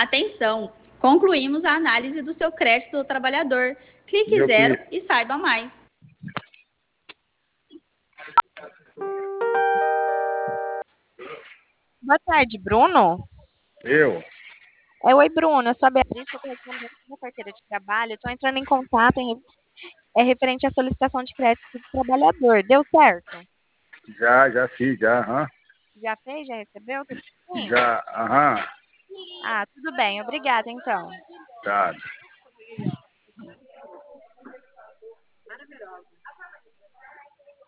Atenção! Concluímos a análise do seu crédito do trabalhador. Clique Meu zero filho. e saiba mais. Boa tarde, Bruno. Eu? Oi, Bruno. Eu sou a Beatriz, estou correspondente da carteira de trabalho. Estou entrando em contato referente à solicitação de crédito do trabalhador. Deu certo? Já fiz, já, aham. Já fez? Já recebeu? Tudo bem? Já, aham. Ah, tudo bem. Obrigada, então. Tá.